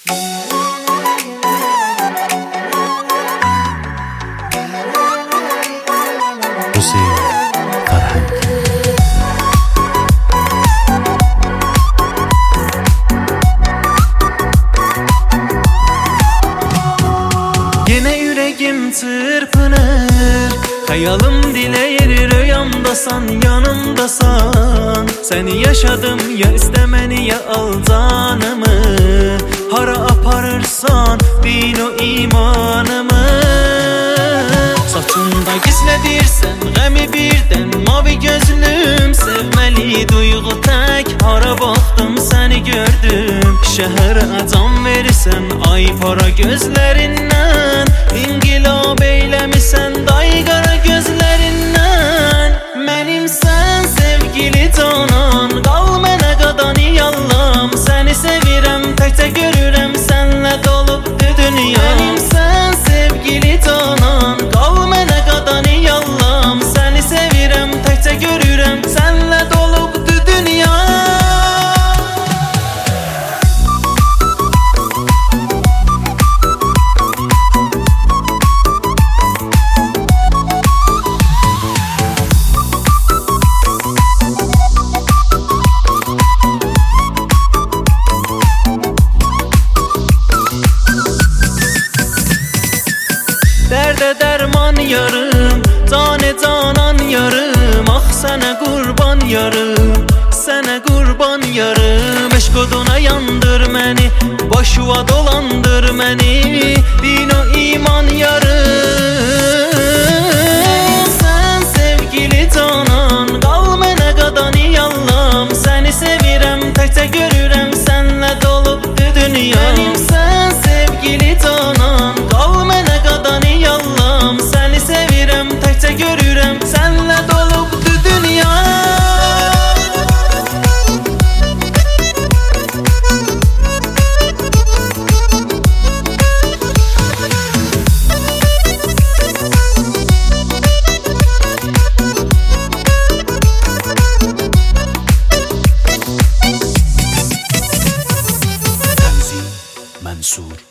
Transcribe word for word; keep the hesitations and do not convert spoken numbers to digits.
Hüseyin Farhang. Yine yüreğim çırpınır, hayalım dileyir, rüyamdasan, yanımdasan. Seni yaşadım ya, istemeni ya al canımı. Hara aparırsan din o imanımı. Saçında gizledirsen gemi birden, mavi gözlüm sevmeli duygu tek. Hara baktım seni gördüm, şehre can verirsen ay para gözlerinden. İngilab eylemisen day qara gözlerinden. Mənim sen sevgili canan, qal mənə qadan yallam. Səni sevirəm, təkcə görürəm, sənlə dolubdu dünya. Mənim sen sevgili canan, qal mənə qadan yallam. Səni sevirəm, təkcə görürəm, sənlə dolubdu dünya. Dərdə dərman yarım, canı canan yarım. Ah sənə qurban yarım, sənə qurban yarım. Eşq oduna yandır məni, başıva dolandır məni. Din o iman yarım. Sən sevgili canan, qal mənə qadan yallam. Səni sevirəm, təkcə görürəm, sənlə dolubdu dünya. Mənim sən sevgili canan, qal mənə qadan yallam. Səni sevirəm, təkcə görürəm, sənlə dolubdu dünya. Tanzim Mansur